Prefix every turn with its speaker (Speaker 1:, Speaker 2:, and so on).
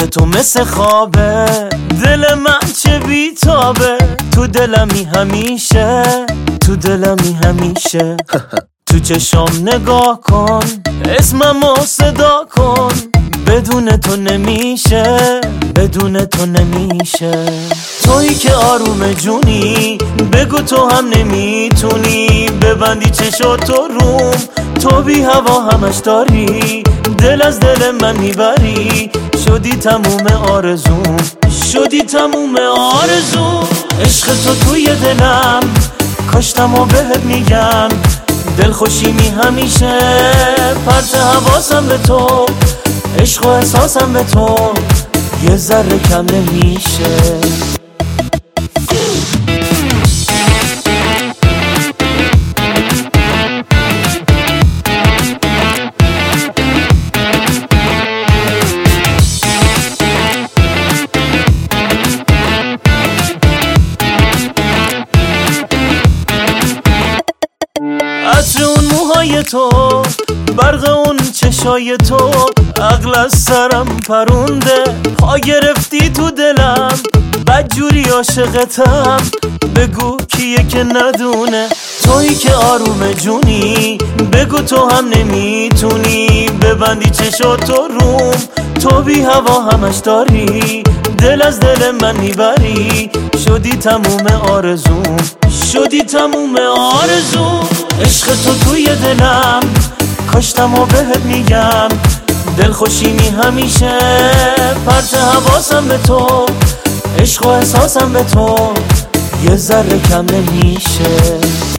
Speaker 1: تو مثل خوابه، دل من چه بیتابه، تو دلمی همیشه، تو دلمی همیشه. تو چشام نگاه کن، اسممو صدا کن، بدون تو نمیشه، بدون تو نمیشه. تویی که آروم جونی، بگو تو هم نمیتونی ببندی چشاتو روم. تو بی هوا همش داری، دل از دل من میبری، شدی تموم آرزوم، شدی تموم آرزوم. عشق تو توی دلم، کاشتم و بهت میگم، دل خوشیمی همیشه، پرت حواسم به تو، عشق و احساسم به تو یه ذره کم نمیشه. عطر اون موهای تو، برق اون چشای تو، عقل از سرم پرونده، پا گرفتی تو دلم، بدجوری عاشقتم، بگو کیه که ندونه. تویی که آروم جونی، بگو تو هم نمیتونی ببندی چشاتو روم. تو بی هوا همش داری، دل از دل من میبری، شدی تموم آرزوم، شدی تموم آرزوم. عشق تو توی دلم، کاشتم و بهت میگم، دل خوشیمی همیشه، پرت حواسم به تو، عشق و احساسم به تو یه ذره کم نمیشه.